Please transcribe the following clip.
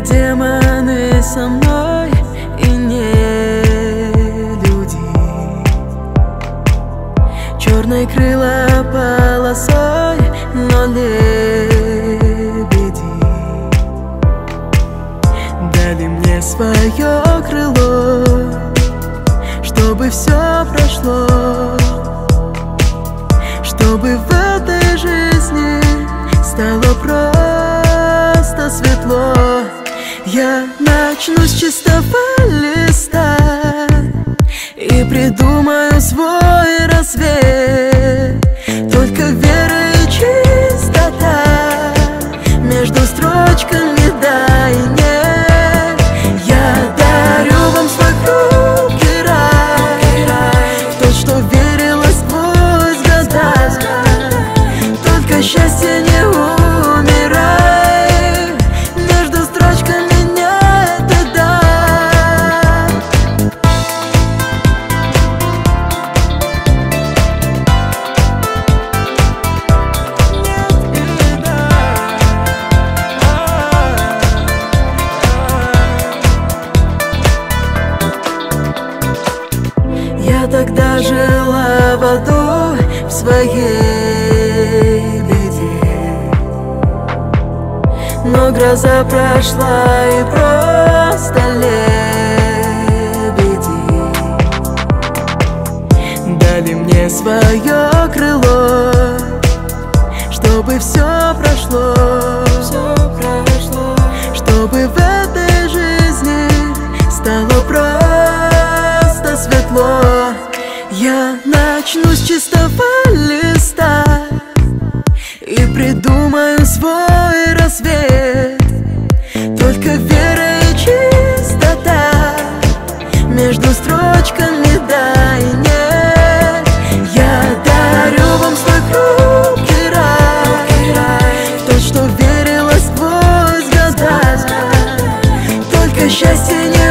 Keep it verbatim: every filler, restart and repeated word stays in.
демоны со мной и не люди. Черные крыла полосой, но лебеди дали мне свое крыло, чтобы все прошло, чтобы в этой жизни стало просто светло. Я начну с чистого листа и придумаю свой рассвет. Только вера и чистота между строчками, да и нет. Я дарю вам свой хрупкий рай, в то, что верила сквозь года. Только счастье не умирай, между строчками нет и да. Я тогда жила в аду в своей беде, но гроза прошла и просто лебеди дали мне свое крыло, чтобы все прошло, все прошло, чтобы в этой жизни стало просто светло. Я начну с чистого листа и придумаю свой рассвет. Только вера и чистота между строчками, да и нет. Я дарю вам свой хрупкий рай, в то, что верила сквозь года. Только счастье не